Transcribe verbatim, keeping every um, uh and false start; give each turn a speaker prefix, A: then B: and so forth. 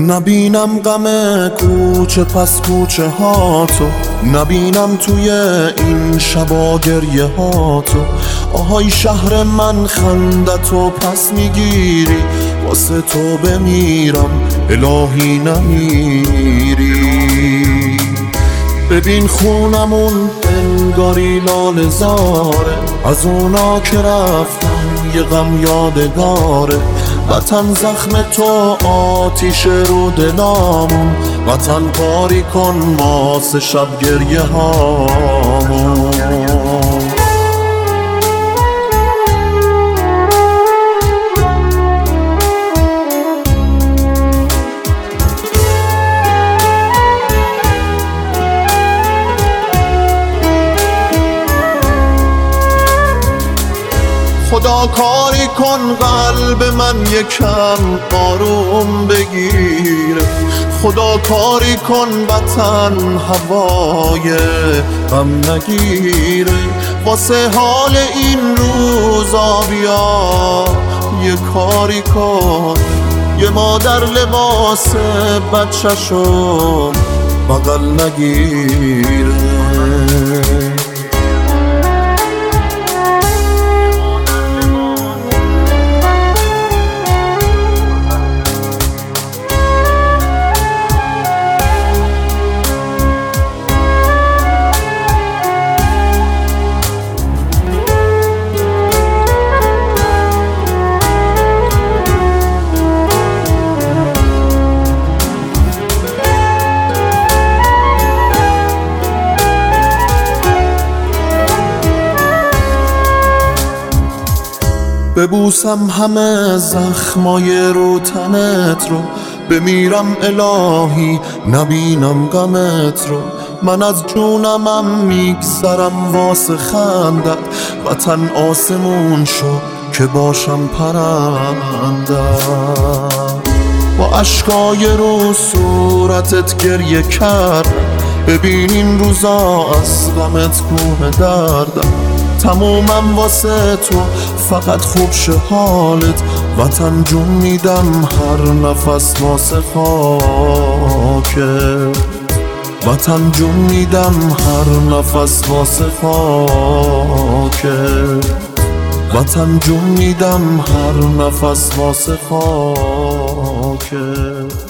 A: نبینم غم کوچه پس کوچه ها تو، نبینم توی این شبا گریه ها تو. آهای شهر من خندتو پس میگیری، واسه تو بمیرم الهی نمیری. ببین خونمون انگاری لال زاره، از اونا که رفتن یه غم یادگاره. وطن زخم تو آتیش رو دلامون، وطن پاری کن واسه شب گریه هامون. خدا کاری کن قلب من یکم آروم بگیره، خدا کاری کن وطن هوای غم نگیره. واسه حال این روزا بیا یه کاری کن، یه مادر لباس بچه‌شو بغل نگیره. ببوسم همه زخمای رو تنت رو، بمیرم الهی نبینم غمت رو. من از جونمم میگذرم واسه خندت، وطن آسمون شو که باشم پرندت. با اشکای رو صورتت گریه کردم، ببین این روزا از غمت کوه دردم. تمومم واسه تو فقط خوب شه حالت، وطن جون میدم هر نفس واسه خاکت. وطن جون میدم هر نفس واسه خاکت. وطن جون میدم هر نفس واسه خاکت.